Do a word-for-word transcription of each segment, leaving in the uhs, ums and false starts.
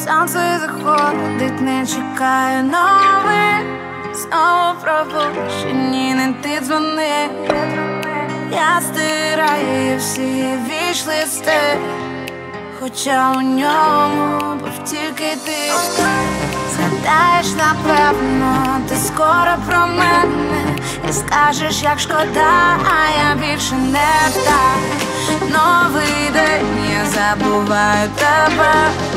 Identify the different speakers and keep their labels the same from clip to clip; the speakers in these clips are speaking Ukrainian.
Speaker 1: Сонце заходить, не чекає новин. Знову пробуджені, не ти дзвони. Я стираю всі віч-листи, хоча у ньому був тільки ти. Згадаєш, напевно, ти скоро про мене і скажеш, як шкода, а я більше не так. Новий день, я забуваю тебе.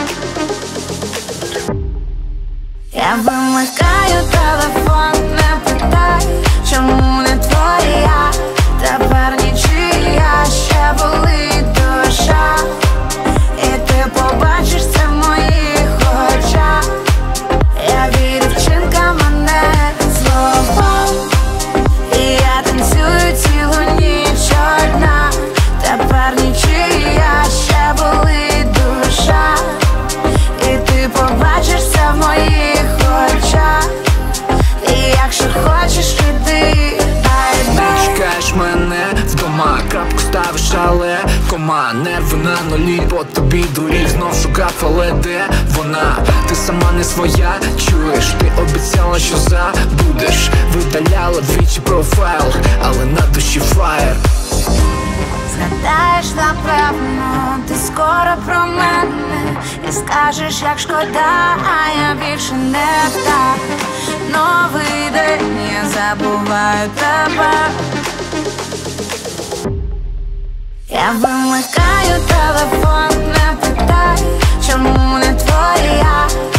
Speaker 1: Я вимикаю телефон, не питай, чому не твоя. Тепер нічия, ще болить душа. І ти побачиш це в моїх очах. Я вірю вчинкам, а не словом. І я танцюю цілу ніч одна. Тепер нічия, ще болить душа. І ти побачиш це в моїх очах. І якщо хочеш, іди.
Speaker 2: Чекаєш мене вдома, крапку ставиш, але кома. Нерви на нулі, по тобі доріг, знов шукав, але де вона? Ти сама не своя, чуєш? Ти обіцяла, що забудеш. Видаляла двічі профайл, але на душі фаєр.
Speaker 1: Згадаєш, напевно, ти скоро про мене і скажеш, як шкода, а я більше не так. Новий день, я забуваю тебе. Я вимикаю телефон, не питай, чому не твоя.